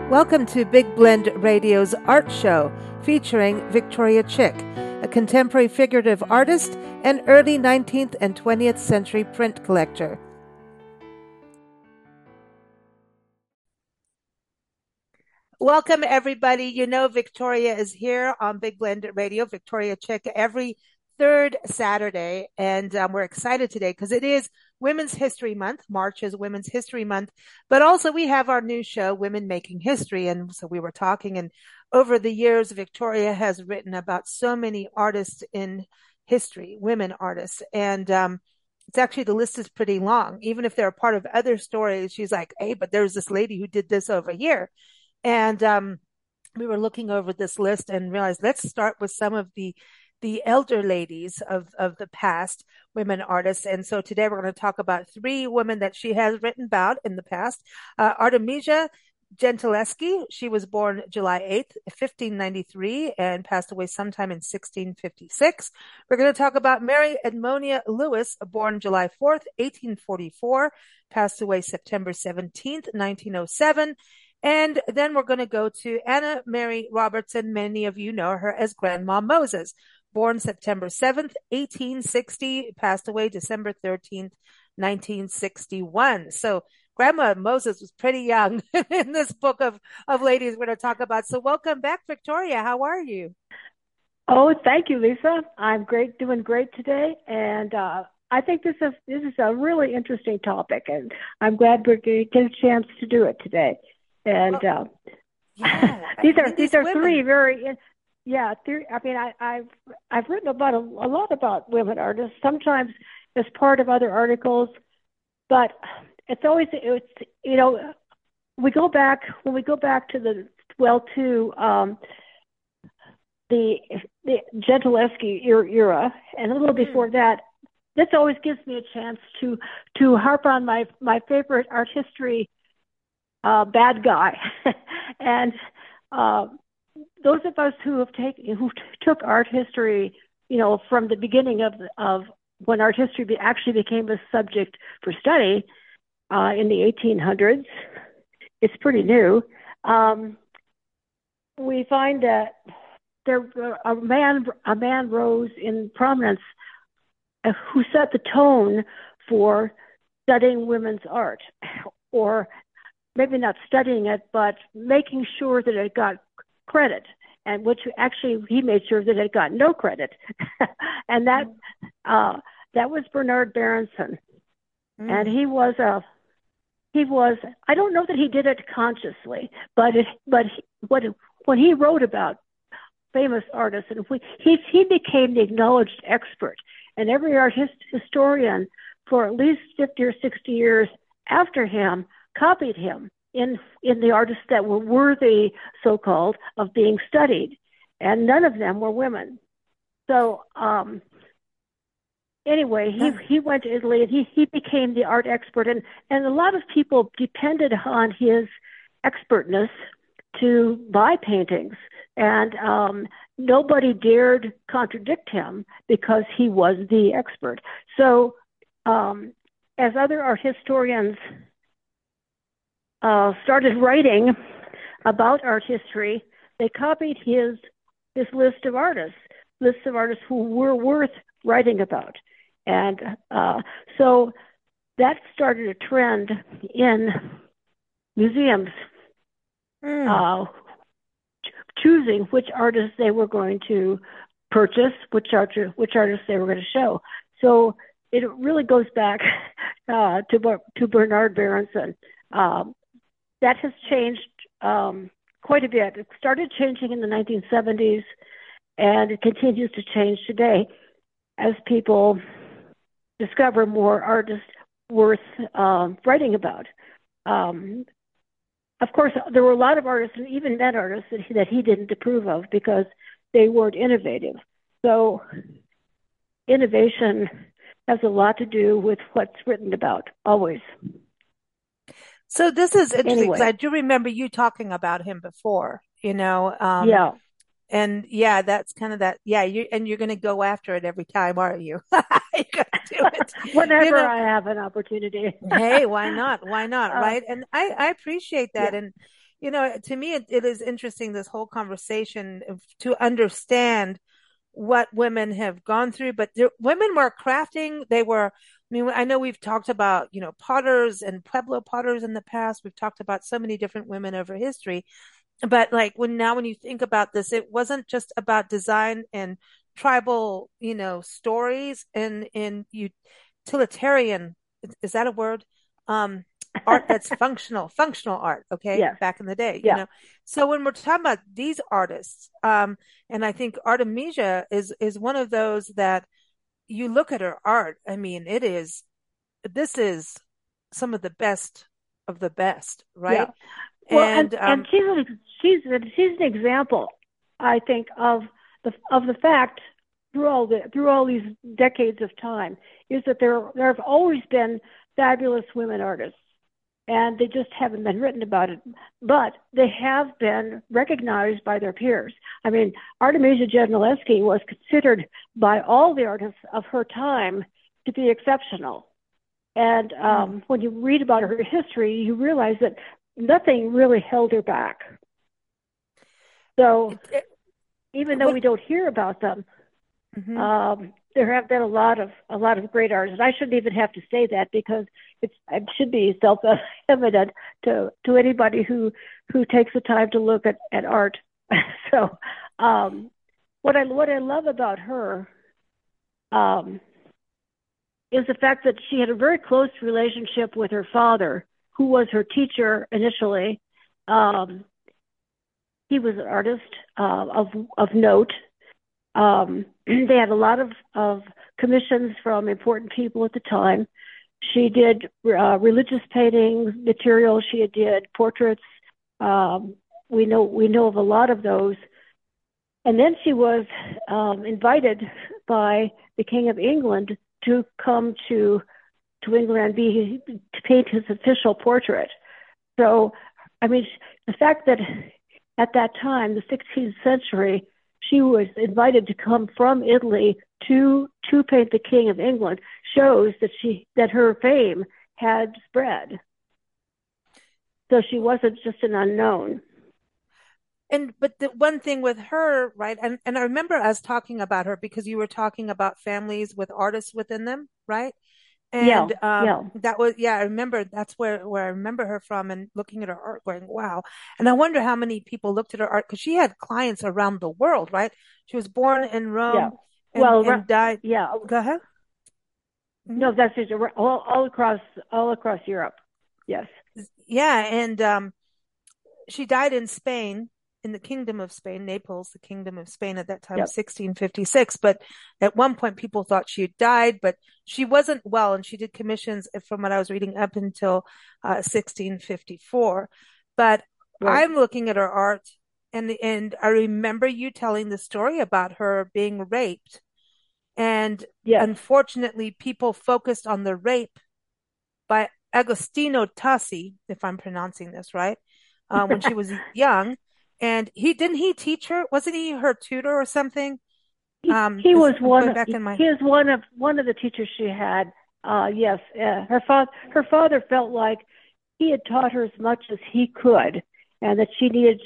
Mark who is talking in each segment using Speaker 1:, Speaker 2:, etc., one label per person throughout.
Speaker 1: Welcome to Big Blend Radio's Art Show featuring Victoria Chick, a contemporary figurative artist and early 19th and 20th century print collector. Welcome, everybody. You know, Victoria is here on Big Blend Radio, Victoria Chick, every third Saturday. And we're excited today because it is Women's History Month. March is Women's History Month. But also we have our new show, Women Making History. And so we were talking, and over the years, Victoria has written about so many artists in history, women artists. And it's actually, the list is pretty long. Even if they're a part of other stories, she's like, hey, but there's this lady who did this over here. And we were looking over this list and realized, let's start with some of the elder ladies of the past, women artists. And so today we're going to talk about three women that she has written about in the past. Artemisia Gentileschi, she was born July 8th, 1593, and passed away sometime in 1656. We're going to talk about Mary Edmonia Lewis, born July 4th, 1844, passed away September 17th, 1907. And then we're going to go to Anna Mary Robertson. Many of you know her as Grandma Moses, born September 7th, 1860, passed away December 13th, 1961. So Grandma Moses was pretty young in this book of ladies we're going to talk about. So welcome back, Victoria. How are you?
Speaker 2: Oh, thank you, Lisa. I'm great, doing great today. And I think this is a really interesting topic, and I'm glad we're going to get a chance to do it today. And these are three very, I mean, I've written about a lot about women artists, sometimes as part of other articles, but it's when we go back to the Gentileschi era and a little before that. This always gives me a chance to harp on my favorite art history bad guy. And those of us who took art history, from the beginning of when art history actually became a subject for study in the 1800s, it's pretty new. We find that a man rose in prominence who set the tone for studying women's art, or maybe not studying it, but making sure that it got credit, and which actually he made sure that it got no credit. And that was Bernard Berenson. And he was, I don't know that he did it consciously, but when he wrote about famous artists, and he became the acknowledged expert, and every art historian for at least 50 or 60 years after him copied him in the artists that were worthy, so-called, of being studied, and none of them were women. So anyway, he went to Italy, and he became the art expert, and a lot of people depended on his expertness to buy paintings, and nobody dared contradict him because he was the expert. So as other art historians started writing about art history, they copied his list of artists who were worth writing about. And so that started a trend in museums choosing which artists they were going to purchase, which artists they were going to show. So it really goes back to Bernard Berenson. That has changed quite a bit. It started changing in the 1970s, and it continues to change today as people discover more artists worth writing about. Of course, there were a lot of artists, and even men artists, that he didn't approve of because they weren't innovative. So innovation has a lot to do with what's written about, always.
Speaker 1: So this is interesting because
Speaker 2: Anyway.
Speaker 1: I do remember you talking about him before,
Speaker 2: Yeah.
Speaker 1: And yeah, that's kind of that. Yeah, you're going to go after it every time, aren't you? You're going to do it.
Speaker 2: Whenever I have an opportunity.
Speaker 1: Hey, why not? Why not?
Speaker 2: Uh,
Speaker 1: Right. And I appreciate that.
Speaker 2: yeah.
Speaker 1: And, to me, it is interesting, this whole conversation to understand what women have gone through, but women were crafting. I know we've talked about, potters and Pueblo potters in the past. We've talked about so many different women over history. But like when you think about this, it wasn't just about design and tribal, stories and utilitarian. Is that a word? Um, art that's functional art. Okay.
Speaker 2: Yes.
Speaker 1: Back in the day,
Speaker 2: Yeah.
Speaker 1: So when we're talking about these artists, and I think Artemisia is one of those that you look at her art. I mean, this is some of the best,
Speaker 2: Yeah.
Speaker 1: right?
Speaker 2: Well,
Speaker 1: And
Speaker 2: and she's an example, I think, of the fact through all these decades of time is that there have always been fabulous women artists, and they just haven't been written about it, but they have been recognized by their peers. I mean, Artemisia Gentileschi was considered by all the artists of her time to be exceptional. And
Speaker 1: mm,
Speaker 2: when you read about her history, you realize that nothing really held her back. So
Speaker 1: it, it,
Speaker 2: even though
Speaker 1: what
Speaker 2: we don't hear about them,
Speaker 1: mhm.
Speaker 2: there have been a lot of great artists. I shouldn't even have to say that because it should be self evident to anybody who takes the time to look at art. So what I love about her um, is the fact that she had a very close relationship with her father, who was her teacher initially. Um, he was an artist of note. They had a lot of commissions from important people at the time. She did religious paintings, materials. She did portraits. Um, we know of a lot of those. And then she was invited by the King of England to come to England and to paint his official portrait. So, I mean, the fact that at that time, the 16th century, she was invited to come from Italy to paint the King of England shows that her fame had spread. So she wasn't just an unknown.
Speaker 1: But the one thing with her, right? And I remember us talking about her because you were talking about families with artists within them, right?
Speaker 2: Yeah,
Speaker 1: And
Speaker 2: yeah.
Speaker 1: that was, yeah, I remember that's where I remember her from, and looking at her art going, wow. And I wonder how many people looked at her art because she had clients around the world, right? She was born in
Speaker 2: Yeah.
Speaker 1: Rome and
Speaker 2: Well,
Speaker 1: died.
Speaker 2: yeah.
Speaker 1: Go ahead. Mhm.
Speaker 2: No, that's just all across Europe. Yes.
Speaker 1: Yeah, and she died in Spain, in the Kingdom of Spain, Naples, the Kingdom of Spain at that time,
Speaker 2: Yep.
Speaker 1: 1656. But at one point, people thought she had died, but she wasn't well, and she did commissions, from what I was reading, up until 1654. But
Speaker 2: Right.
Speaker 1: I'm looking at her art, and I remember you telling the story about her being raped, and
Speaker 2: Yes.
Speaker 1: unfortunately, people focused on the rape by Agostino Tassi, if I'm pronouncing this right, when she was young. And he teach her? Wasn't he her tutor or something?
Speaker 2: He was
Speaker 1: I'm going back in
Speaker 2: he
Speaker 1: my,
Speaker 2: is one of the teachers she had. Yes, her father felt like he had taught her as much as he could, and that she needed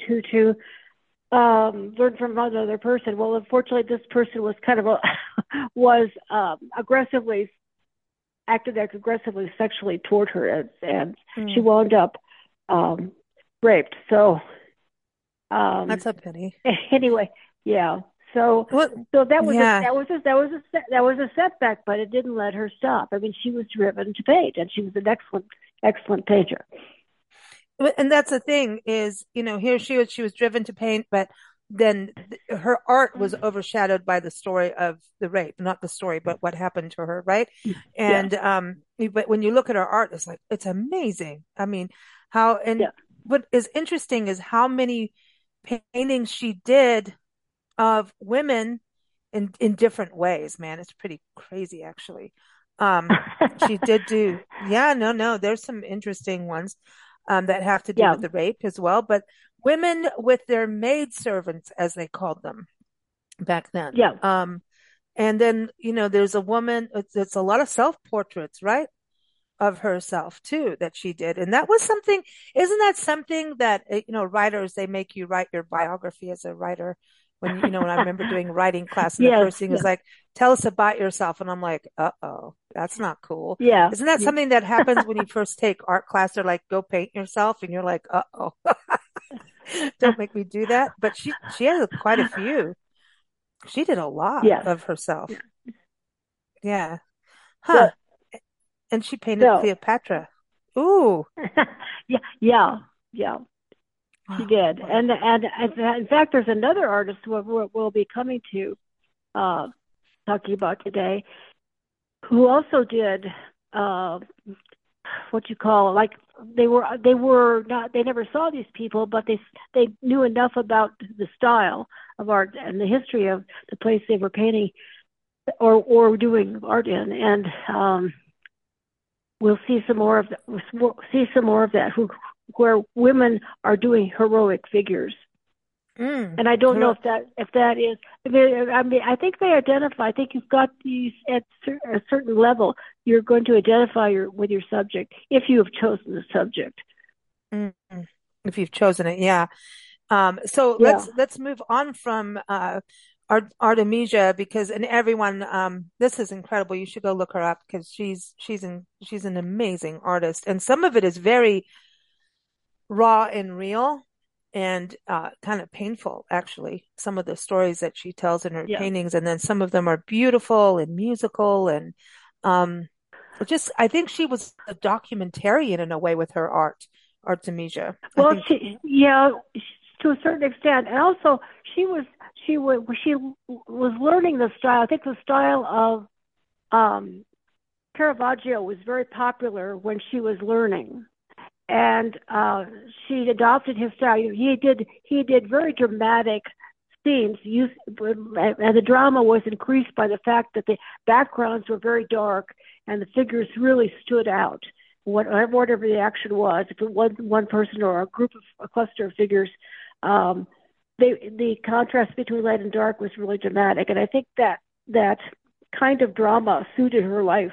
Speaker 2: to learn from another person. Well, unfortunately, this person was kind of was aggressively acted aggressively sexually toward her, and she
Speaker 1: mm,
Speaker 2: wound up um, raped. So
Speaker 1: that's
Speaker 2: um,
Speaker 1: a pity.
Speaker 2: anyway, yeah. So
Speaker 1: Well,
Speaker 2: so
Speaker 1: yeah.
Speaker 2: that was a setback, but it didn't let her stop. I mean, she was driven to paint, and she was an excellent painter.
Speaker 1: And that's the thing is, here she was driven to paint, but then her art was overshadowed by the story of the rape, not the story, but what happened to her, right?
Speaker 2: Yeah,
Speaker 1: And but when you look at her art, it's like it's amazing. I mean, and
Speaker 2: yeah.
Speaker 1: what is interesting is how many paintings she did of women in different ways, man. It's pretty crazy, actually. She did do, yeah, no, there's some interesting ones that have to do
Speaker 2: Yeah,
Speaker 1: with the rape as well, but women with their maid servants, as they called them back then.
Speaker 2: yeah.
Speaker 1: And then, there's a woman, it's a lot of self portraits, right? of herself too that she did. And that was something, isn't that something that, writers, they make you write your biography as a writer. When I remember doing writing class and the
Speaker 2: Yes,
Speaker 1: first thing
Speaker 2: yeah,
Speaker 1: is like, tell us about yourself. And I'm like, uh-oh, that's not cool.
Speaker 2: yeah,
Speaker 1: Isn't that
Speaker 2: yeah.
Speaker 1: something that happens when you first take art class? They're like, go paint yourself. And you're like, uh-oh, don't make me do that. But she has quite a few. She did a lot
Speaker 2: Yes.
Speaker 1: of herself. Yeah. Huh.
Speaker 2: Well,
Speaker 1: And she painted
Speaker 2: so
Speaker 1: Cleopatra. Ooh.
Speaker 2: yeah, yeah, yeah. She
Speaker 1: Wow.
Speaker 2: did,
Speaker 1: Wow.
Speaker 2: and in fact, there's another artist who we'll be coming to, uh, talking about today, who also did, uh, what you call, like, they were not, they never saw these people, but they knew enough about the style of art and the history of the place they were painting or doing art in, and we'll see some more of that. We'll see some more of that, where women are doing heroic figures.
Speaker 1: Mm.
Speaker 2: And I don't know
Speaker 1: Hero-
Speaker 2: if that is. I mean, I think they identify. I think you've got these at a certain level. You're going to identify with your subject if you have chosen the subject.
Speaker 1: mm. If you've chosen it, yeah. So
Speaker 2: Yeah.
Speaker 1: let's move on from Artemisia because and everyone this is incredible. You should go look her up because she's an amazing artist and some of it is very raw and real and kind of painful actually. Some of the stories that she tells in her
Speaker 2: Yeah.
Speaker 1: paintings and then some of them are beautiful and musical and um just I think she was a documentarian in a way with her art, Artemisia. I
Speaker 2: Well,
Speaker 1: think
Speaker 2: yeah, to a certain extent, and also she was learning the style. I think the style of um, Caravaggio was very popular when she was learning, and she adopted his style. He did very dramatic scenes, and the drama was increased by the fact that the backgrounds were very dark and the figures really stood out. Whatever the action was, if it was one person or a cluster of figures, um, the contrast between light and dark was really dramatic, and I think that kind of drama suited her life.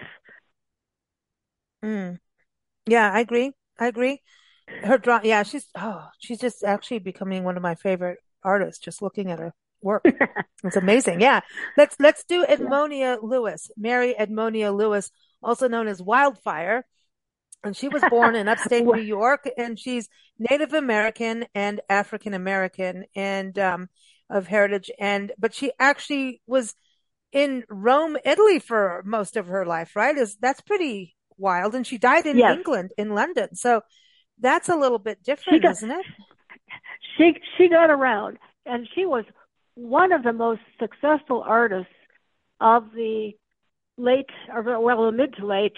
Speaker 1: mm, yeah, I agree. I agree. Her draw, yeah, she's just actually becoming one of my favorite artists. Just looking at her work, it's amazing. Yeah, let's do
Speaker 2: Yeah.
Speaker 1: Edmonia Lewis, Mary Edmonia Lewis, also known as Wildfire, and she was born in upstate New York, and she's Native American and African American, and of heritage, and but she actually was in Rome, Italy for most of her life, right? That's pretty wild, and she died in
Speaker 2: Yes,
Speaker 1: England, in London, so. That's a little bit
Speaker 2: she
Speaker 1: different,
Speaker 2: got
Speaker 1: isn't it?
Speaker 2: she got around, and she was one of the most successful artists of the late, or well, the mid to late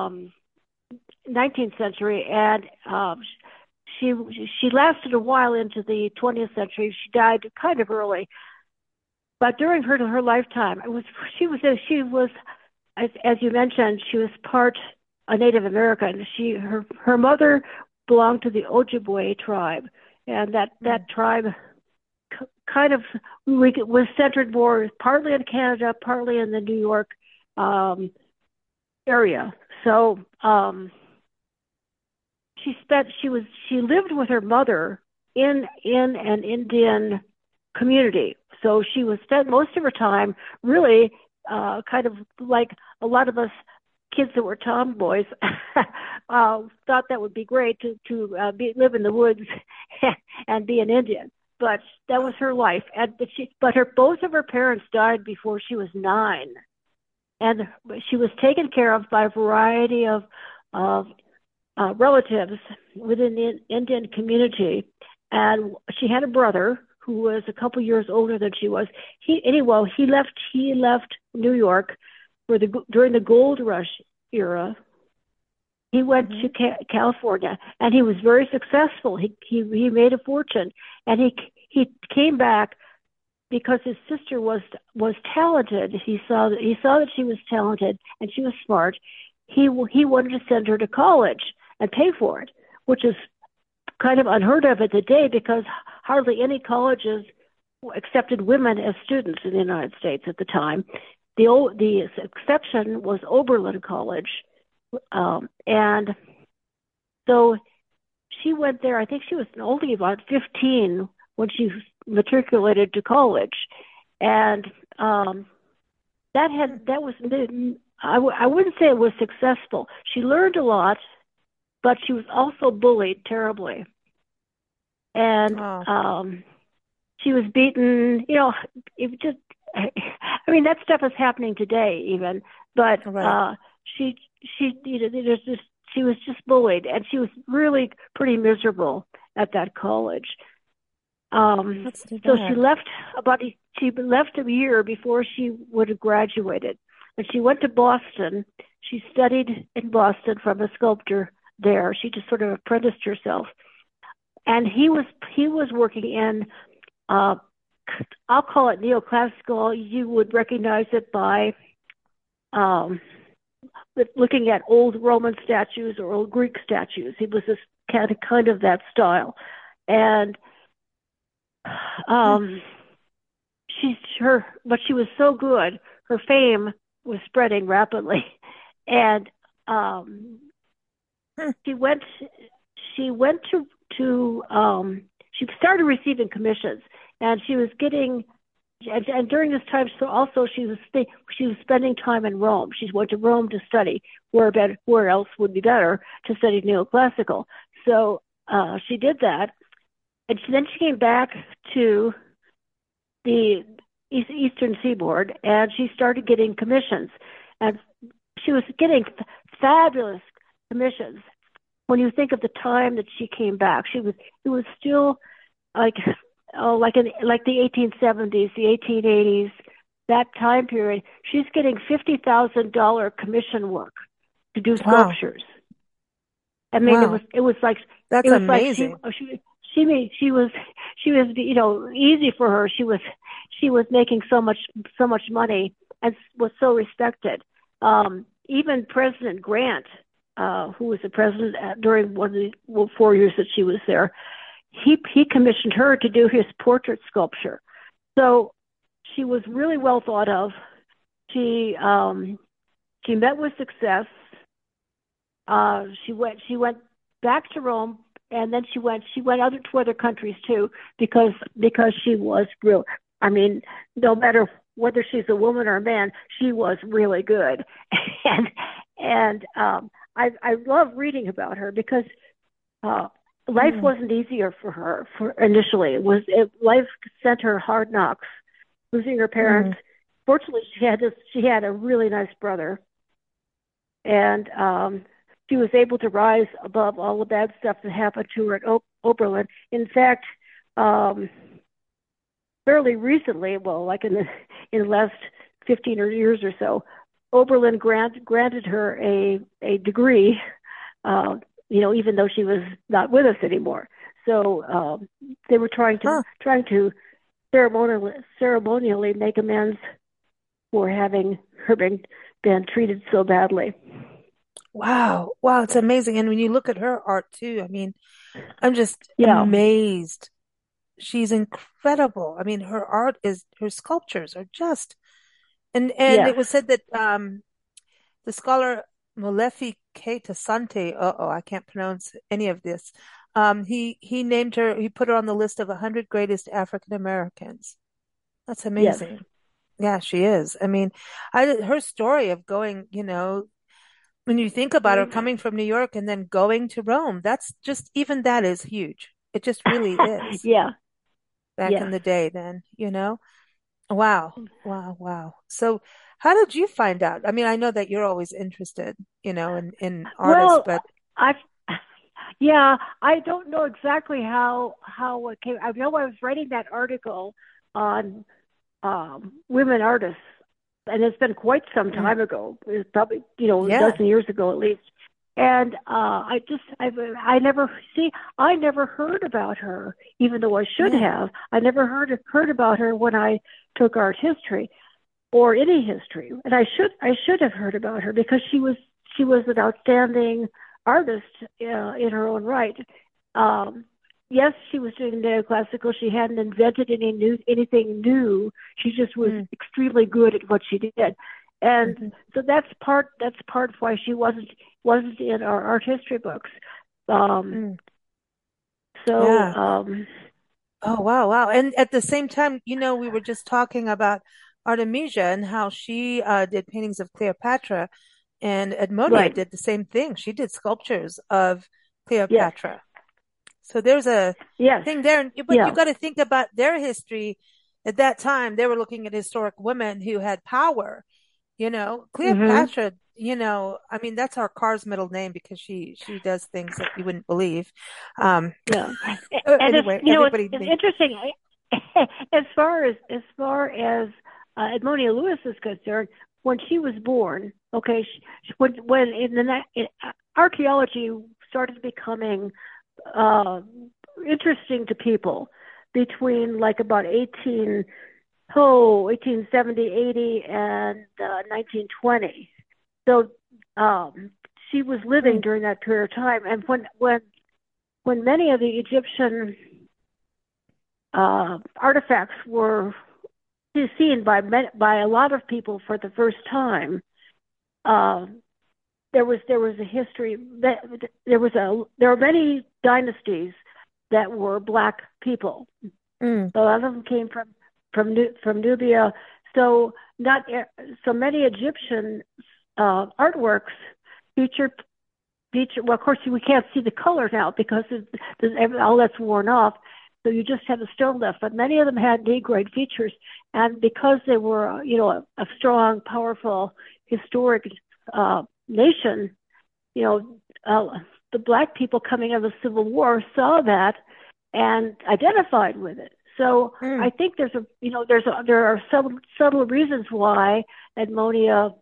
Speaker 2: 19th century, and she she lasted a while into the 20th century. She died kind of early, but during her lifetime, she was as you mentioned, she was part a Native American. Her mother belonged to the Ojibwe tribe, and that tribe kind of was centered more partly in Canada, partly in the New York um, area. So she lived with her mother in an Indian community. So she was spent most of her time really kind of like a lot of us kids that were tomboys thought that would be great to live in the woods and be an Indian. But that was her life, and but her both of her parents died before she was 9, and she was taken care of by a variety of relatives within the Indian community. And she had a brother who was a couple years older than she was. He left New York during the gold rush era. He went
Speaker 1: Mm-hmm.
Speaker 2: to California, and he was very successful. He made a fortune, and he came back because his sister was talented. He saw that she was talented and she was smart. He wanted to send her to college and pay for it, which is kind of unheard of at the day because hardly any colleges accepted women as students in the United States at the time. The exception was Oberlin College, And so she went there. I think she was only about 15 when she matriculated to college, and that was I wouldn't say it was successful. She learned a lot, but she was also bullied terribly, and
Speaker 1: Oh,
Speaker 2: she was beaten. It just I mean that stuff is happening today even, but
Speaker 1: right.
Speaker 2: she there's just she was just bullied, and she was really pretty miserable at that college. Um,
Speaker 1: That's too
Speaker 2: so she
Speaker 1: bad.
Speaker 2: left she left a year before she would have graduated, and she went to Boston. She studied in Boston from a sculptor there. She just sort of apprenticed herself, and he was working in uh, I'll call it neoclassical. You would recognize it by um, looking at old Roman statues or old Greek statues. He was this kind of that style, and
Speaker 1: Hmm.
Speaker 2: um, but she was so good. Her fame was spreading rapidly, and um,
Speaker 1: Hmm.
Speaker 2: she went she went to she started receiving commissions, and she was getting and during this time, so also she was spending time in Rome. She went to Rome to study where else would be better to study neoclassical. So she did that, and then she came back to the Eastern Seaboard, and she started getting commissions, and she was getting fabulous commissions. When you think of the time that she came back, it was still like like the 1870s, the 1880s, that time period. She's getting $50,000 commission work to do
Speaker 1: Wow.
Speaker 2: sculptures. I mean,
Speaker 1: Wow.
Speaker 2: it
Speaker 1: That's
Speaker 2: was like
Speaker 1: amazing.
Speaker 2: she made she was easy for her. She was making so much money and was so respected. Even President Grant, who was the president during one of the 4 years that she was there, he commissioned her to do his portrait sculpture. So she was really well thought of. She she met with success. She went back to Rome, and then she went to other countries too, because she was real. I mean, no matter whether she's a woman or a man, she was really good, and I love reading about her because uh, life
Speaker 1: Hmm.
Speaker 2: wasn't easier for her for initially. Life sent her hard knocks, losing her parents.
Speaker 1: Hmm.
Speaker 2: Fortunately, she had a really nice brother, and she was able to rise above all the bad stuff that happened to her at Oberlin. In fact, um, fairly recently, well, like in the last 15 years or so, Oberlin granted her a degree, uh, even though she was not with us anymore. So they were
Speaker 1: Huh.
Speaker 2: trying to ceremonially make amends for having her been treated so badly.
Speaker 1: Wow. Wow. It's amazing. And when you look at her art too, I mean, I'm just
Speaker 2: Yeah,
Speaker 1: amazed. She's incredible. I mean, her sculptures are just, and
Speaker 2: yes,
Speaker 1: it was said that, the scholar Molefi Keita Sante, uh-oh, I can't pronounce any of this. He named her, he put her on the list of 100 greatest African Americans. That's
Speaker 2: yes.
Speaker 1: amazing. Yeah, she is. I mean, her story of going, when you think about her coming from New York and then going to Rome, that's just, even that is huge. It just really is
Speaker 2: Yeah,
Speaker 1: back in
Speaker 2: yes.
Speaker 1: the day then. Wow. Wow. Wow. So how did you find out? I mean, I know that you're always interested, in artists,
Speaker 2: Well,
Speaker 1: but
Speaker 2: I yeah, I don't know exactly how it came. I know I was writing that article on women artists, and it's been quite some
Speaker 1: mm,
Speaker 2: time ago. It's probably a
Speaker 1: yeah.
Speaker 2: dozen years ago at least. And I never I never heard about her, even though I should
Speaker 1: Yeah.
Speaker 2: have. I never heard about her when I took art history or any history, and I should have heard about her because she was an outstanding artist in her own right. Um, yes, she was doing neoclassical. She hadn't invented anything new. She just was
Speaker 1: Mm,
Speaker 2: extremely good at what she did. And
Speaker 1: Mhm.
Speaker 2: so that's part of why she wasn't in our art history books. Um,
Speaker 1: Mm.
Speaker 2: so
Speaker 1: Yeah. Oh, wow, wow. And at the same time, we were just talking about Artemisia and how she did paintings of Cleopatra, and Edmonia
Speaker 2: right,
Speaker 1: did the same thing. She did sculptures of
Speaker 2: yes,
Speaker 1: Cleopatra. So there's a
Speaker 2: yes,
Speaker 1: thing there. But you
Speaker 2: yeah,
Speaker 1: got to think about their history. At that time, they were looking at historic women who had power.
Speaker 2: hmm
Speaker 1: Cleopatra, I mean, that's our car's middle name because she does things that you wouldn't believe. Um,
Speaker 2: yeah. And it's
Speaker 1: anyway,
Speaker 2: it's,
Speaker 1: everybody
Speaker 2: it's
Speaker 1: thinks,
Speaker 2: interesting as far as Edmonia Lewis is concerned. When she was born, okay, when archaeology started becoming uh, interesting to people between like about 1870, 80, and 1920. So um, she was living
Speaker 1: mm,
Speaker 2: during that period of time. And when many of the Egyptian artifacts were seen by a lot of people for the first time, uh, there was a history that there were many dynasties that were black people.
Speaker 1: mm,
Speaker 2: A lot of them came from Nubia. So not so many Egyptian artworks feature feature. Well, of course, we can't see the color now because all that's worn off. So you just have the stone left. But many of them had Negroid features, and because they were, a strong, powerful, historic nation, you know, the black people coming out of the Civil War saw that and identified with it. So
Speaker 1: mm,
Speaker 2: I think there are some subtle reasons why Edmonia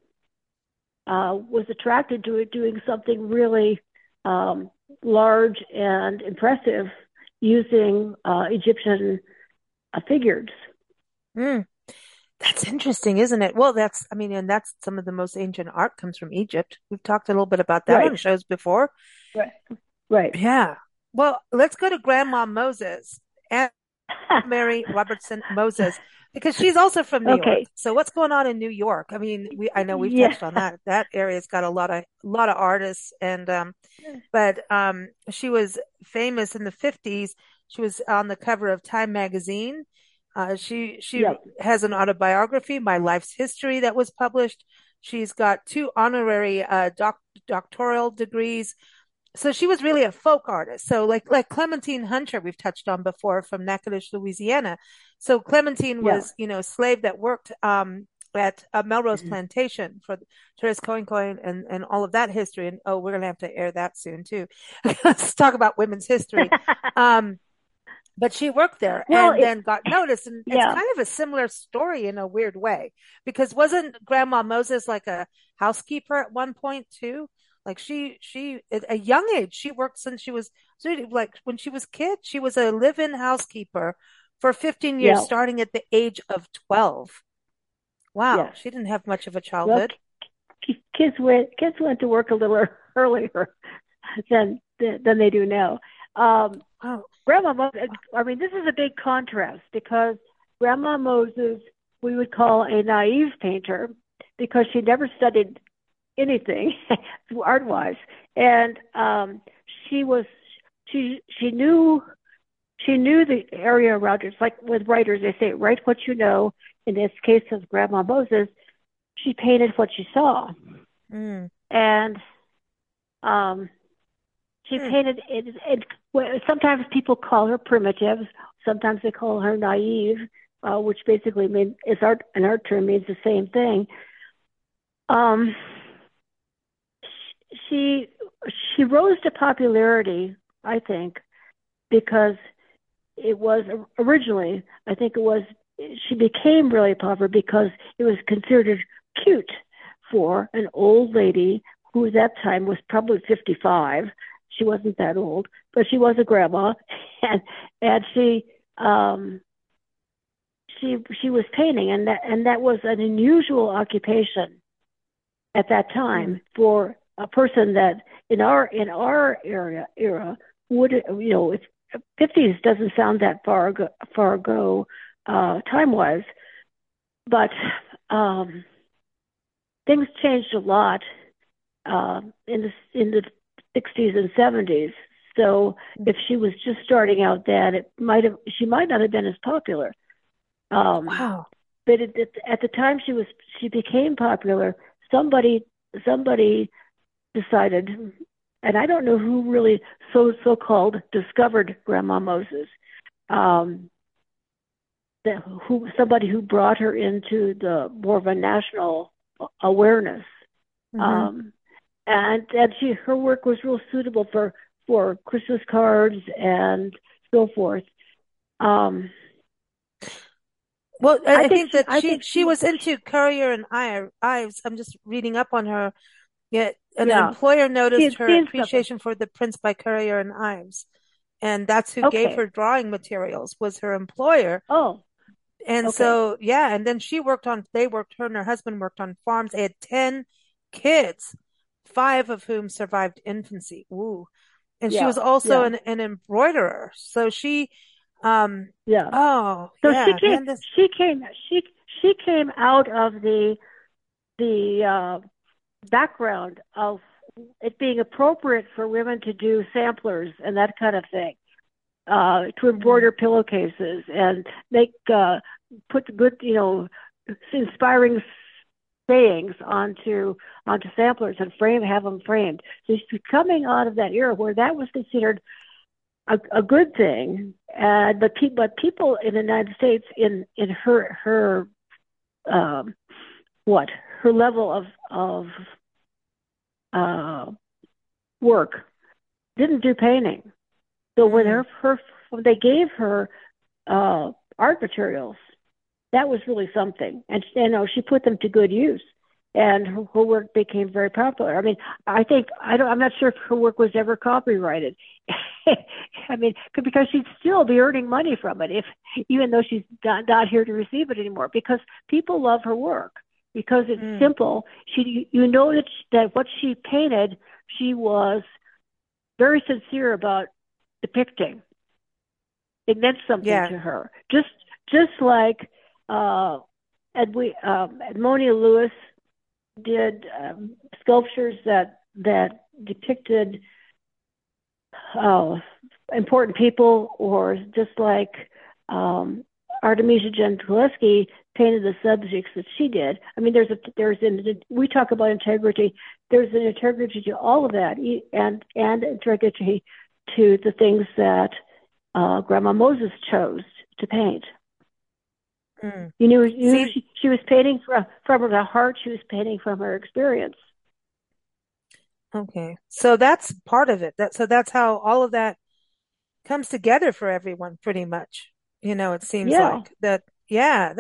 Speaker 2: was attracted to it, doing something really um, large and impressive using Egyptian figures.
Speaker 1: mm. That's interesting, isn't it? Well, I mean, and that's some of the most ancient art comes from Egypt. We've talked a little bit about that
Speaker 2: Right,
Speaker 1: on shows before.
Speaker 2: right, right.
Speaker 1: Yeah. Well, let's go to Grandma Moses, Aunt Mary Robertson Moses, because she's also from New York.
Speaker 2: Okay.
Speaker 1: So what's going on in New York? I mean, I know we've
Speaker 2: Yeah.
Speaker 1: touched on that. That area's got a lot of artists, and but she was famous in the 50s. She was on the cover of Time magazine. She
Speaker 2: Yep.
Speaker 1: has an autobiography, My Life's History, that was published. She's got two honorary doctoral degrees. So she was really a folk artist. So like Clementine Hunter, we've touched on before from Natchitoches, Louisiana. So Clementine
Speaker 2: Yeah.
Speaker 1: was, a slave that worked at a Melrose Plantation for Therese Cohen and all of that history. And oh, we're gonna have to air that soon too. Let's talk about women's history. Um, but she worked there
Speaker 2: Well,
Speaker 1: and then got noticed. And it's
Speaker 2: yeah.
Speaker 1: kind of a similar story in a weird way, because wasn't Grandma Moses like a housekeeper at one point too? Like she at a young age, she worked since she was like when she was kid, she was a live-in housekeeper for 15 years,
Speaker 2: Yeah.
Speaker 1: starting at the age of 12. Wow,
Speaker 2: Yes.
Speaker 1: she didn't have much of a
Speaker 2: Well,
Speaker 1: childhood.
Speaker 2: kids went to work a little earlier than they do now. Um,
Speaker 1: Wow.
Speaker 2: Grandma Moses, I mean, this is a big contrast because Grandma Moses, we would call a naive painter because she never studied anything art wise. And she was, she knew the area around her. It's like with writers, they say, write what you know. In this case of Grandma Moses, she painted what she saw.
Speaker 1: Mm,
Speaker 2: And um, she
Speaker 1: mm,
Speaker 2: painted it. Sometimes people call her primitive. Sometimes they call her naive, which basically means it's art. An art term means the same thing. Um, she she rose to popularity, I think, because it was originally. I think it was she became really popular because it was considered cute for an old lady who at that time was probably 55. She wasn't that old, but she was a grandma, and um, she was painting, and that was an unusual occupation at that
Speaker 1: mm,
Speaker 2: time for a person that in our era would it's 50s doesn't sound that far ago time wise, but um things changed a lot in the 60s and 70s. So if she was just starting out then, she might not have been as popular. Um,
Speaker 1: Wow.
Speaker 2: but at the time she became popular, somebody decided, and I don't know who really so-called discovered Grandma Moses. Um, somebody who brought her into the more of a national awareness.
Speaker 1: Mm-hmm.
Speaker 2: Um, and her work was real suitable for Christmas cards and so forth. Um,
Speaker 1: Well, I think that
Speaker 2: I think
Speaker 1: she was into Currier and Ives. I'm just reading up on her. Yet an
Speaker 2: yeah,
Speaker 1: employer noticed her
Speaker 2: seen something.
Speaker 1: appreciation for the prints by Currier and Ives, and that's who gave
Speaker 2: Okay.
Speaker 1: her drawing materials, was her employer.
Speaker 2: Oh,
Speaker 1: And
Speaker 2: okay.
Speaker 1: so, yeah, and then her and her husband worked on farms. They had 10 kids, five of whom survived infancy. Ooh. And she
Speaker 2: Yeah,
Speaker 1: was also
Speaker 2: yeah,
Speaker 1: an embroiderer. So um,
Speaker 2: yeah.
Speaker 1: oh,
Speaker 2: So
Speaker 1: yeah, man,
Speaker 2: she came, she came out of the background of it being appropriate for women to do samplers and that kind of thing, to embroider pillowcases and make put good, inspiring sayings onto samplers and have them framed. So she's coming out of that era where that was considered a good thing, and but people in the United States in her um, what her level of uh, work didn't do painting. So
Speaker 1: mm,
Speaker 2: when they gave her art materials, that was really something, and she put them to good use, and her work became very popular. I mean, I'm not sure if her work was ever copyrighted. I mean, because she'd still be earning money from it if even though she's not here to receive it anymore, because people love her work because it's
Speaker 1: mm,
Speaker 2: simple. That what she painted, she was very sincere about depicting. It meant something
Speaker 1: yeah,
Speaker 2: to her. Just like uh, Edmonia Lewis did sculptures that depicted uh, important people, or just like um, Artemisia Gentileschi painted the subjects that she did. I mean, we talk about integrity. There's an integrity to all of that, and integrity to the things that Grandma Moses chose to paint.
Speaker 1: mm. See,
Speaker 2: She was painting from her heart. She was painting from her experience.
Speaker 1: okay. So that's part of it. So that's how all of that comes together for everyone pretty much. It seems
Speaker 2: Yeah,
Speaker 1: like that. Yeah,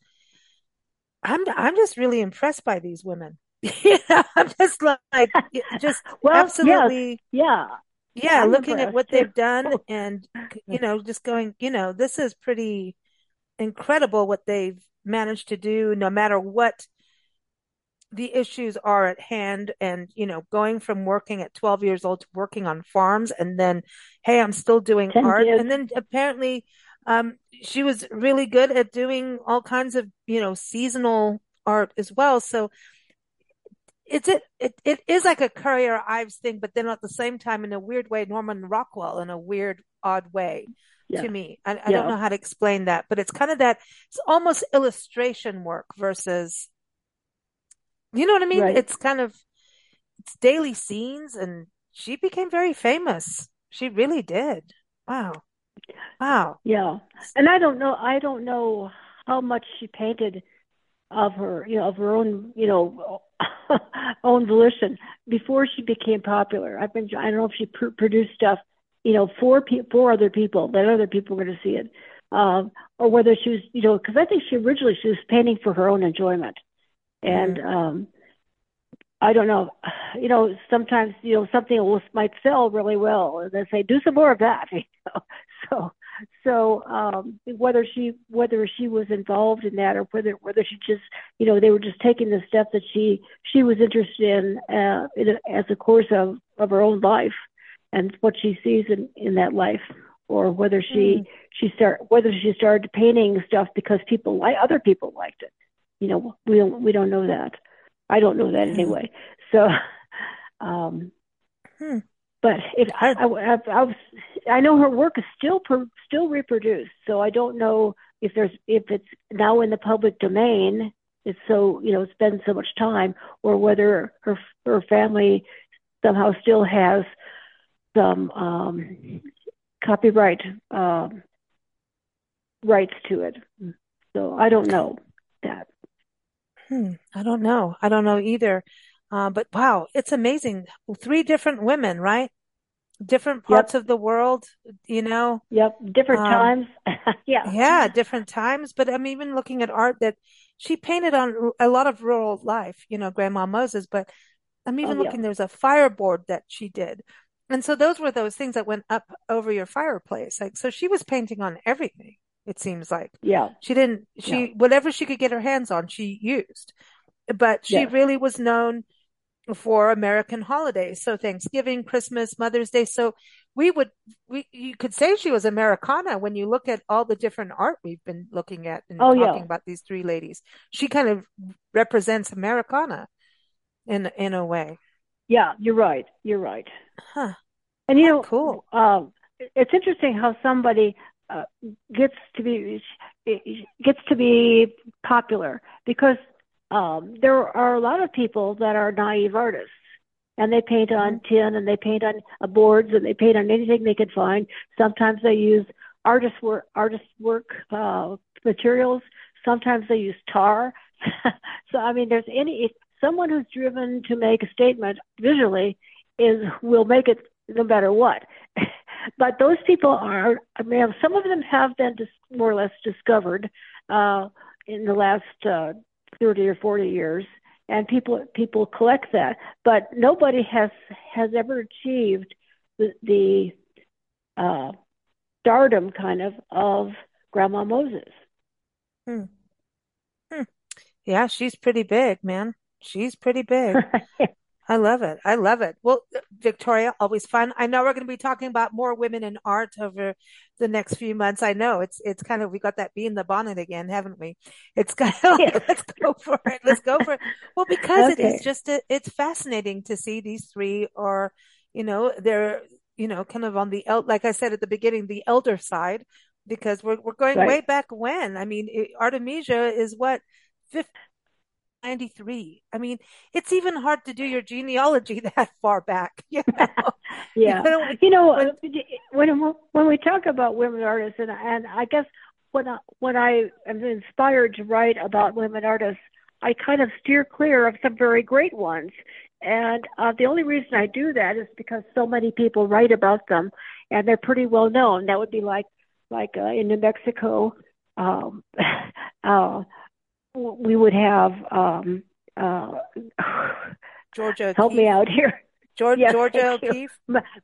Speaker 1: I'm just really impressed by these women. I'm just like just
Speaker 2: well, yeah,
Speaker 1: absolutely,
Speaker 2: yeah.
Speaker 1: yeah,
Speaker 2: I'm
Speaker 1: looking at
Speaker 2: impressed
Speaker 1: what
Speaker 2: too.
Speaker 1: they've done and just going, this is pretty incredible what they've managed to do no matter what the issues are at hand, and going from working at 12 years old to working on farms, and then hey, I'm still doing
Speaker 2: 10
Speaker 1: art.
Speaker 2: kids.
Speaker 1: And then apparently she was really good at doing all kinds of seasonal art as well. So it is like a Currier Ives thing, but then at the same time, in a weird way, Norman Rockwell in a weird odd way to
Speaker 2: Yeah,
Speaker 1: me. I don't
Speaker 2: yeah,
Speaker 1: know how to explain that, but it's kind of that, it's almost illustration work versus, you know what I mean?
Speaker 2: right.
Speaker 1: It's daily scenes, and she became very famous. She really did. Wow. Wow.
Speaker 2: Yeah, and I don't know how much she painted of her own, own volition before she became popular. I don't know if she produced stuff, for other people, that other people were going to see it, or whether she was, because I think she was painting for her own enjoyment, and
Speaker 1: Mm,
Speaker 2: I don't know, sometimes something might sell really well, and they say do some more of that, so. So whether she was involved in that, or whether she just, they were just taking the stuff that she was interested as a course of her own life and what she sees in that life, or whether
Speaker 1: mm.
Speaker 2: whether she started painting stuff because other people liked it. We don't know that. I don't know that
Speaker 1: Yeah.
Speaker 2: anyway. So, um,
Speaker 1: Hmm.
Speaker 2: but it,
Speaker 1: I,
Speaker 2: I know her work is still reproduced. So I don't know if it's now in the public domain. It's so spend so much time, or whether her family somehow still has some copyright rights to it. So I don't know that.
Speaker 1: I don't know. I don't know either. But wow, it's amazing. Three different women, right? Different parts
Speaker 2: Yep,
Speaker 1: of the world, you know.
Speaker 2: yep. Different
Speaker 1: Um,
Speaker 2: times. Yeah.
Speaker 1: yeah, different times. But I'm even looking at art that she painted on a lot of rural life, Grandma Moses. But I'm
Speaker 2: Oh
Speaker 1: even
Speaker 2: yeah.
Speaker 1: looking, there's a fireboard that she did. And so those were those things that went up over your fireplace. Like, so she was painting on everything, it seems like.
Speaker 2: Yeah.
Speaker 1: She didn't,
Speaker 2: Yeah.
Speaker 1: whatever she could get her hands on, she used. But she
Speaker 2: Yes.
Speaker 1: really was known for American holidays. So Thanksgiving, Christmas, Mother's Day. So you could say she was Americana when you look at all the different art we've been looking at and
Speaker 2: Oh
Speaker 1: talking
Speaker 2: yeah.
Speaker 1: about these three ladies. She kind of represents Americana in a way.
Speaker 2: Yeah. You're right. You're right.
Speaker 1: Huh.
Speaker 2: And
Speaker 1: How cool.
Speaker 2: it's interesting how somebody uh, gets to be gets to be popular because there are a lot of people that are naive artists and they paint
Speaker 1: Hmm.
Speaker 2: on tin and they paint on boards and they paint on anything they can find. Sometimes they use artist work materials. Sometimes they use tar. So I mean, there's any someone who's driven to make a statement visually is will make it no matter what. But those people are, I mean, some of them have been more or less discovered uh, in the last 30 or 40 years, and people collect that. But nobody has ever achieved the uh, stardom kind of Grandma Moses.
Speaker 1: Hmm. Hmm. Yeah, she's pretty big, man. She's pretty big. I love it. I love it. Well, Victoria, always fun. I know we're going to be talking about more women in art over the next few months. I know it's kind of we got that bee in the bonnet again, haven't we? It's kind of
Speaker 2: Yes.
Speaker 1: like let's go for it. Let's go for it. Well, because it is
Speaker 2: Okay.
Speaker 1: just it's fascinating to see these three are, they're kind of on the like I said at the beginning, the elder side because we're going way
Speaker 2: Right.
Speaker 1: back when. I mean, Artemisia is what 93. I mean, it's even hard to do your genealogy that far back, You
Speaker 2: Yeah.
Speaker 1: know,
Speaker 2: You know,
Speaker 1: when
Speaker 2: when we talk about women artists, and I guess when I am inspired to write about women artists, I kind of steer clear of some very great ones. And the only reason I do that is because so many people write about them, and they're pretty well known. That would be like in New Mexico, um, uh, we would have uh,
Speaker 1: Georgia
Speaker 2: help me
Speaker 1: O'Keeffe,
Speaker 2: out here. Yes, thank
Speaker 1: Georgia
Speaker 2: you.
Speaker 1: O'Keeffe.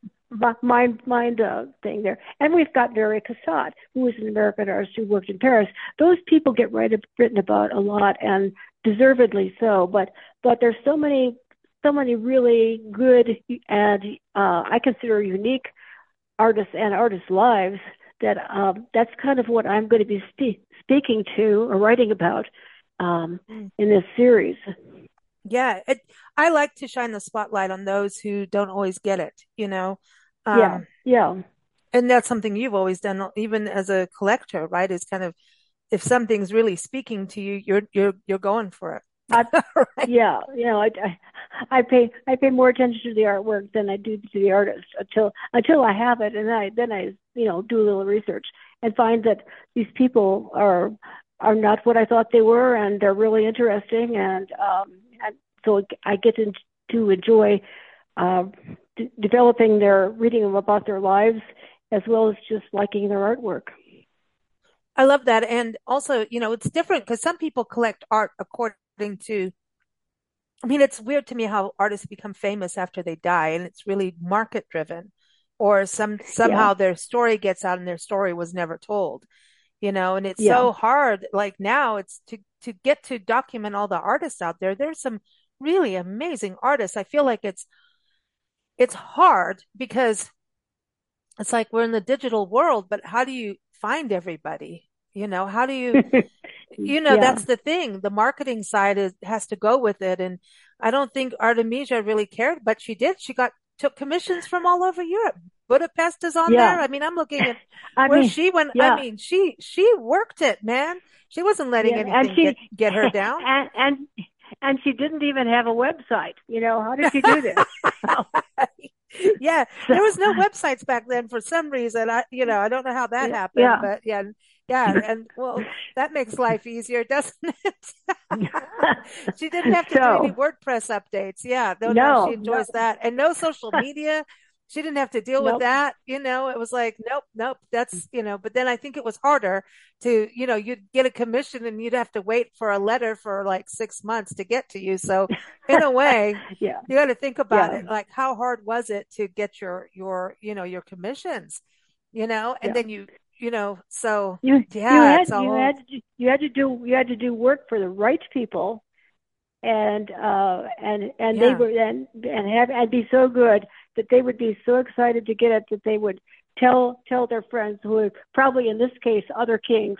Speaker 2: Mind thing there. And we've got Mary Cassatt, who is an American artist who worked in Paris. Those people get written about a lot, and deservedly so. But there's so many really good and I consider unique artists and artists' lives that that's kind of what I'm going to be speaking to or writing about
Speaker 1: Mm.
Speaker 2: in this series.
Speaker 1: Yeah, I like to shine the spotlight on those who don't always get it.
Speaker 2: Yeah,
Speaker 1: Um,
Speaker 2: yeah.
Speaker 1: and that's something you've always done, even as a collector, right? Is kind of if something's really speaking to you, you're going for
Speaker 2: I
Speaker 1: it, right?
Speaker 2: Yeah, I pay more attention to the artwork than I do to the artist until I have it, and then I do a little research and find that these people are not what I thought they were, and they're really interesting, and so I get to enjoy uh, developing their reading about their lives as well as just liking their artwork.
Speaker 1: I love that. And also, it's different because some people collect art according to, I mean, it's weird to me how artists become famous after they die and it's really market driven or
Speaker 2: Yeah,
Speaker 1: somehow their story gets out and their story was never told, and it's
Speaker 2: yeah.
Speaker 1: so hard. Like now it's to get to document all the artists out there. There's some really amazing artists. I feel like it's hard because it's like we're in the digital world, but how do you find everybody? How do you
Speaker 2: Yeah,
Speaker 1: that's the thing. The marketing side has to go with it. And I don't think Artemisia really cared, but she did. She took commissions from all over Europe. Budapest is on
Speaker 2: yeah.
Speaker 1: there. I mean, I'm looking at
Speaker 2: I
Speaker 1: where
Speaker 2: mean,
Speaker 1: she went. I
Speaker 2: yeah,
Speaker 1: mean, she worked it, man. She wasn't letting
Speaker 2: yeah, and
Speaker 1: anything
Speaker 2: she
Speaker 1: get her down.
Speaker 2: and and and she didn't even have a website. How did she do this?
Speaker 1: Yeah,
Speaker 2: So,
Speaker 1: there was no websites back then for some reason. I don't know how that happened,
Speaker 2: yeah.
Speaker 1: but yeah, yeah, and well, that makes life easier, doesn't it? She didn't have to do any
Speaker 2: So
Speaker 1: WordPress updates. Yeah, no, no, she
Speaker 2: no, no,
Speaker 1: enjoys that. And no social media. She didn't have to deal with
Speaker 2: nope.
Speaker 1: that. It was like, nope, nope, but then I think it was harder to, you'd get a commission and you'd have to wait for a letter for like 6 months to get to you. So in a way,
Speaker 2: Yeah,
Speaker 1: you got to think about
Speaker 2: yeah,
Speaker 1: it. Like, how hard was it to get your commissions, and
Speaker 2: yeah.
Speaker 1: then so
Speaker 2: You
Speaker 1: yeah, it's
Speaker 2: had
Speaker 1: a whole,
Speaker 2: you had to do work for the right people, and they
Speaker 1: yeah.
Speaker 2: were and be so good that they would be so excited to get it that they would tell their friends, who would probably in this case other kings.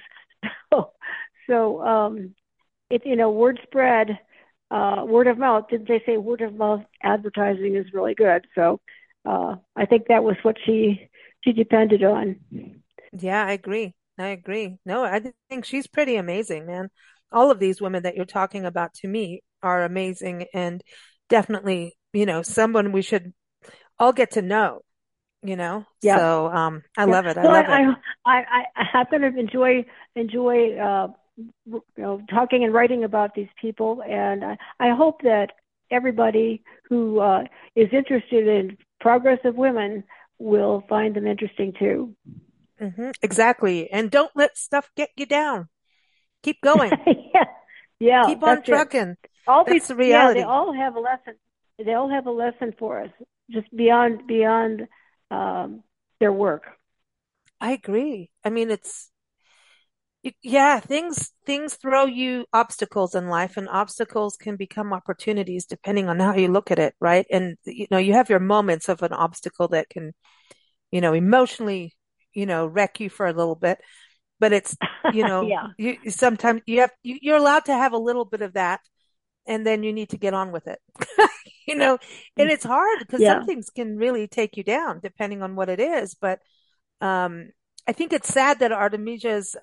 Speaker 2: So it word spread, word of mouth. Didn't they say word of mouth advertising is really good? So I think that was what she depended on.
Speaker 1: Yeah, I agree. I agree. No, I think she's pretty amazing, man. All of these women that you're talking about to me are amazing and definitely, someone we should all get to know.
Speaker 2: Yeah.
Speaker 1: So, I
Speaker 2: Yeah.
Speaker 1: love it. I
Speaker 2: Well,
Speaker 1: love it.
Speaker 2: I happen to enjoy talking and writing about these people, and I hope that everybody who is interested in progress of women will find them interesting too.
Speaker 1: Exactly. And don't let stuff get you down. Keep going.
Speaker 2: Yeah, yeah,
Speaker 1: Keep on
Speaker 2: that's it.
Speaker 1: trucking.
Speaker 2: All these,
Speaker 1: That's the
Speaker 2: yeah, they
Speaker 1: reality.
Speaker 2: all have a lesson. They all have a lesson for us, just beyond um, their work.
Speaker 1: I agree. I mean, yeah, things throw you obstacles in life, and obstacles can become opportunities depending on how you look at it, right? And you have your moments of an obstacle that can, emotionally, wreck you for a little bit, but it's,
Speaker 2: Yeah,
Speaker 1: sometimes you're allowed to have a little bit of that, and then you need to get on with it. you know, and it's hard because some
Speaker 2: yeah,
Speaker 1: things can really take you down depending on what it is, but I think it's sad that Artemisia's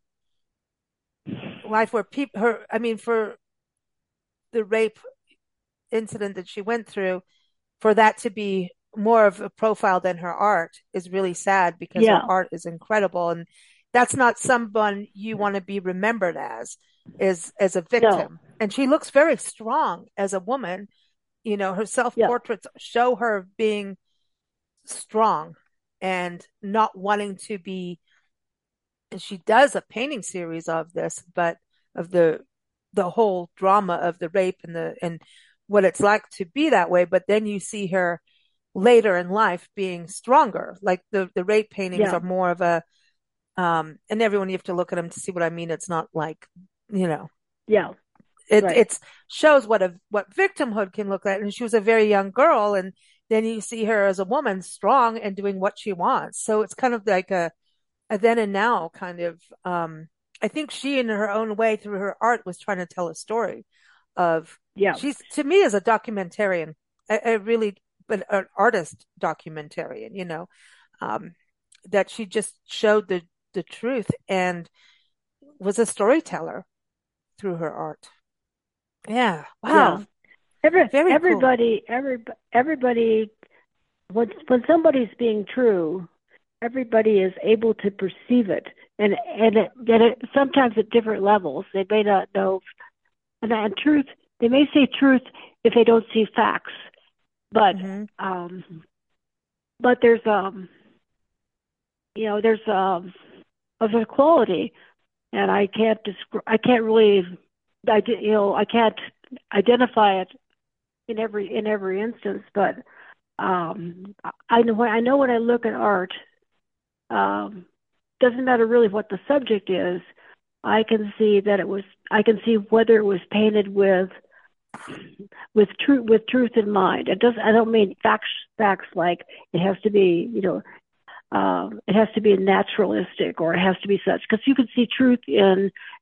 Speaker 1: life where I mean, for the rape incident that she went through, for that to be more of a profile than her art is really sad because her
Speaker 2: yeah,
Speaker 1: art is incredible. And that's not someone you want to be remembered as a
Speaker 2: no,
Speaker 1: victim. And she looks very strong as a woman. Her self
Speaker 2: yeah,
Speaker 1: portraits show her being strong and not wanting to be, and she does a painting series of this, but of the whole drama of the rape and what it's like to be that way. But then you see her later in life being stronger. Like the rape paintings
Speaker 2: yeah,
Speaker 1: are more of a and everyone, you have to look at them to see what I mean. It's not like, you know,
Speaker 2: yeah, right,
Speaker 1: it's shows what victimhood can look like. And she was a very young girl, and then you see her as a woman, strong and doing what she wants. So it's kind of like a then and now kind of. I think she, in her own way, through her art, was trying to tell a story of.
Speaker 2: yeah,
Speaker 1: She's to me as a documentarian, a really, but an artist documentarian. Um, that she just showed the truth and was a storyteller through her art. Yeah. Wow.
Speaker 2: yeah. Every
Speaker 1: Very cool.
Speaker 2: everybody every everybody when somebody's being true, everybody is able to perceive it, and sometimes at different levels. They may not know, and truth. They may say truth if they don't see facts, but
Speaker 1: Hmm.
Speaker 2: um, but there's of a quality, and I can't really, I can't identify it in every instance, but I know when I look at art, um, doesn't matter really what the subject is. I can see whether it was painted with truth in mind. I don't mean facts like it has to be, it has to be naturalistic or it has to be such, because you can see truth in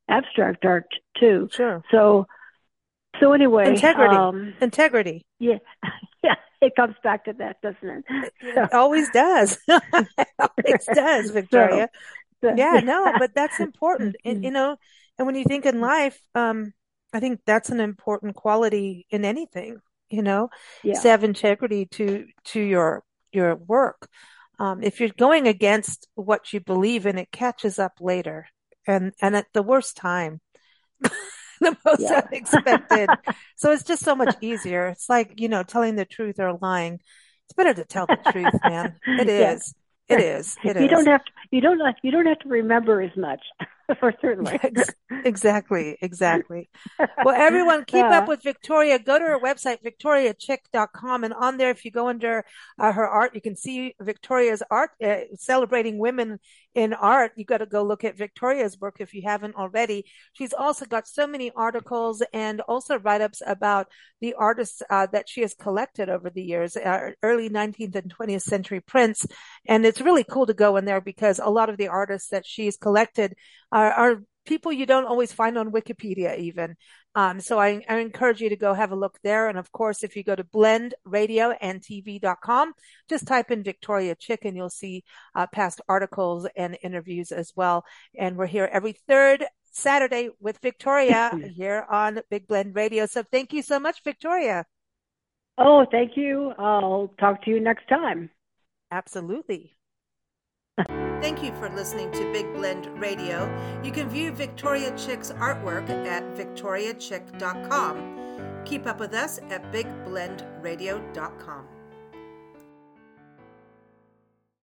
Speaker 2: abstract art too.
Speaker 1: Sure.
Speaker 2: So anyway,
Speaker 1: Integrity.
Speaker 2: Yeah, yeah, it comes back to that, doesn't it?
Speaker 1: It always does. It always does, Victoria. Yeah, no, but that's important. And, and when you think in life, I think that's an important quality in anything, to
Speaker 2: Yeah,
Speaker 1: have integrity to your work. If you're going against what you believe in, it catches up later and at the worst time, the most
Speaker 2: yeah.
Speaker 1: unexpected. So it's just so much easier. It's like, telling the truth or lying. It's better to tell the truth, man. It
Speaker 2: Yeah.
Speaker 1: is. It is. It
Speaker 2: You
Speaker 1: is.
Speaker 2: don't have to, you don't have to remember as much, for certainly.
Speaker 1: Exactly, exactly. Well, everyone keep up
Speaker 2: uh,
Speaker 1: with Victoria. Go to her website, victoriachick.com. And on there, if you go under her art, you can see Victoria's art, celebrating women in art. You got to go look at Victoria's work if you haven't already. She's also got so many articles and also write-ups about the artists that she has collected over the years, early 19th and 20th century prints. And it's really cool to go in there because a lot of the artists that she's collected are people you don't always find on Wikipedia even. So I encourage you to go have a look there. And of course, if you go to blendradioandtv.com, just type in Victoria Chick and you'll see past articles and interviews as well. And we're here every third Saturday with Victoria here on Big Blend Radio. So thank you so much, Victoria.
Speaker 2: Oh, thank you. I'll talk to you next time.
Speaker 1: Absolutely. Thank you for listening to Big Blend Radio. You can view Victoria Chick's artwork at victoriachick.com. Keep up with us at bigblendradio.com.